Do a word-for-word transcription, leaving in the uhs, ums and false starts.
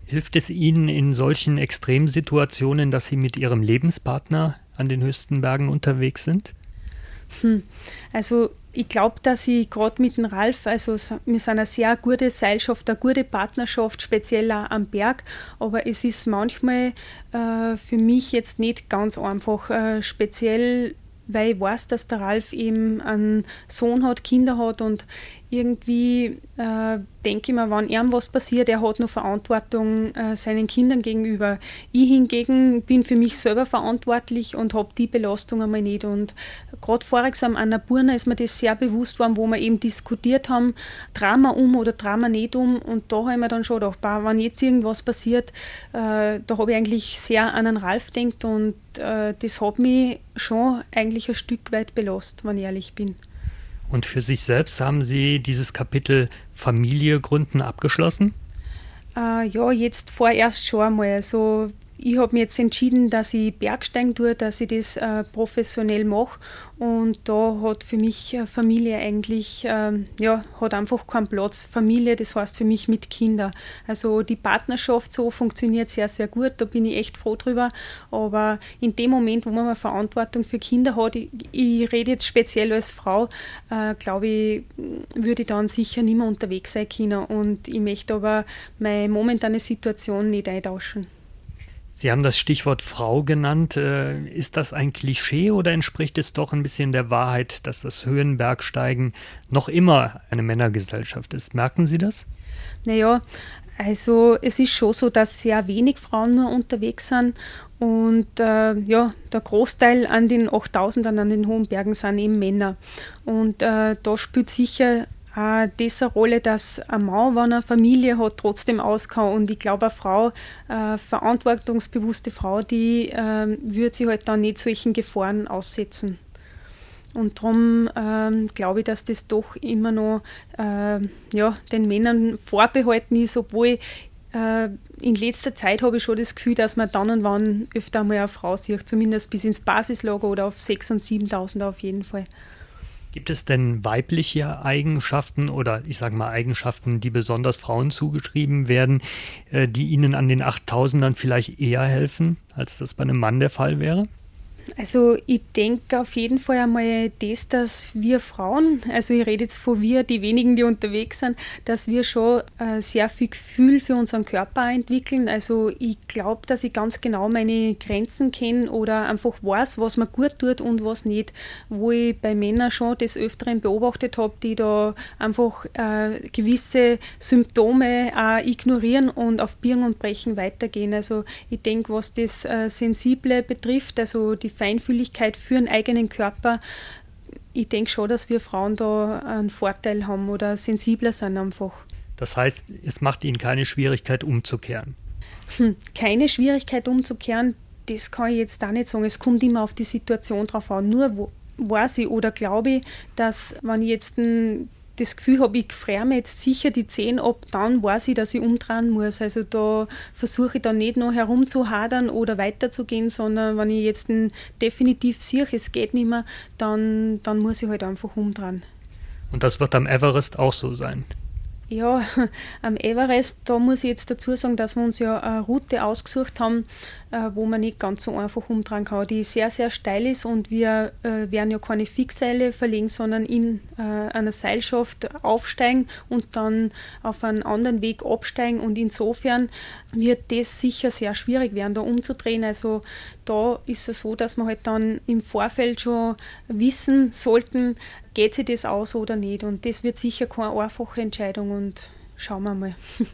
Hilft es Ihnen in solchen Extremsituationen, dass Sie mit Ihrem Lebenspartner an den höchsten Bergen unterwegs sind? Hm. Also ich glaube, dass ich gerade mit dem Ralf, also wir sind eine sehr gute Seilschaft, eine gute Partnerschaft, speziell auch am Berg, aber es ist manchmal äh, für mich jetzt nicht ganz einfach, äh, speziell weil ich weiß, dass der Ralf eben einen Sohn hat, Kinder hat und irgendwie äh, denke ich mir, wenn ihm was passiert, er hat noch Verantwortung äh, seinen Kindern gegenüber. Ich hingegen bin für mich selber verantwortlich und habe die Belastung einmal nicht. Und gerade voriges am Annapurna ist mir das sehr bewusst worden, wo wir eben diskutiert haben, Drama um oder Drama nicht um. Und da habe ich mir dann schon gedacht, wenn jetzt irgendwas passiert, äh, da habe ich eigentlich sehr an den Ralf gedacht und äh, das hat mich schon eigentlich ein Stück weit belastet, wenn ich ehrlich bin. Und für sich selbst haben Sie dieses Kapitel Familie gründen abgeschlossen? Äh, ja, jetzt vorerst schon einmal. Also ich habe mir jetzt entschieden, dass ich Bergsteigen tue, dass ich das äh, professionell mache und da hat für mich Familie eigentlich, äh, ja, hat einfach keinen Platz. Familie, das heißt für mich mit Kindern. Also die Partnerschaft so funktioniert sehr, sehr gut, da bin ich echt froh drüber, aber in dem Moment, wo man eine Verantwortung für Kinder hat, ich, ich rede jetzt speziell als Frau, äh, glaube ich, würde ich dann sicher nicht mehr unterwegs sein können und ich möchte aber meine momentane Situation nicht eintauschen. Sie haben das Stichwort Frau genannt. Ist das ein Klischee oder entspricht es doch ein bisschen der Wahrheit, dass das Höhenbergsteigen noch immer eine Männergesellschaft ist? Merken Sie das? Naja, also es ist schon so, dass sehr wenig Frauen nur unterwegs sind und äh, ja, der Großteil an den achttausendern an den hohen Bergen sind eben Männer. Und äh, da spielt sicher auch das eine Rolle, dass ein Mann, wenn er eine Familie hat, trotzdem aus kann. Und ich glaube, eine Frau, eine verantwortungsbewusste Frau, die äh, würde sich halt dann nicht solchen Gefahren aussetzen. Und darum ähm, glaube ich, dass das doch immer noch äh, ja, den Männern vorbehalten ist, obwohl äh, in letzter Zeit habe ich schon das Gefühl, dass man dann und wann öfter mal eine Frau sieht, zumindest bis ins Basislager oder auf sechstausend und siebentausend auf jeden Fall. Gibt es denn weibliche Eigenschaften oder ich sage mal Eigenschaften, die besonders Frauen zugeschrieben werden, die ihnen an den achttausendern vielleicht eher helfen, als das bei einem Mann der Fall wäre? Also ich denke auf jeden Fall einmal das, dass wir Frauen, also ich rede jetzt von wir, die wenigen, die unterwegs sind, dass wir schon äh, sehr viel Gefühl für unseren Körper entwickeln. Also ich glaube, dass ich ganz genau meine Grenzen kenne oder einfach weiß, was mir gut tut und was nicht. Wo ich bei Männern schon des Öfteren beobachtet habe, die da einfach äh, gewisse Symptome auch ignorieren und auf Biegen und Brechen weitergehen. Also ich denke, was das äh, Sensible betrifft, also die Feinfühligkeit für den eigenen Körper, ich denke schon, dass wir Frauen da einen Vorteil haben oder sensibler sind einfach. Das heißt, es macht Ihnen keine Schwierigkeit umzukehren? Hm, keine Schwierigkeit umzukehren, das kann ich jetzt auch nicht sagen. Es kommt immer auf die Situation drauf an. Nur wo, weiß ich oder glaube ich, dass wenn ich jetzt ein das Gefühl habe, ich friere mir jetzt sicher die Zehen ab, dann weiß ich, dass ich umdrehen muss. Also da versuche ich dann nicht noch herumzuhadern oder weiterzugehen, sondern wenn ich jetzt definitiv sehe, es geht nicht mehr, dann, dann muss ich halt einfach umdrehen. Und das wird am Everest auch so sein? Ja, am Everest, da muss ich jetzt dazu sagen, dass wir uns ja eine Route ausgesucht haben, äh, wo man nicht ganz so einfach umdrehen kann, die sehr, sehr steil ist und wir äh, werden ja keine Fixseile verlegen, sondern in äh, einer Seilschaft aufsteigen und dann auf einen anderen Weg absteigen und insofern wird das sicher sehr schwierig werden, da umzudrehen. Also da ist es so, dass wir halt dann im Vorfeld schon wissen sollten, geht sich das aus oder nicht und das wird sicher keine einfache Entscheidung und schauen wir mal.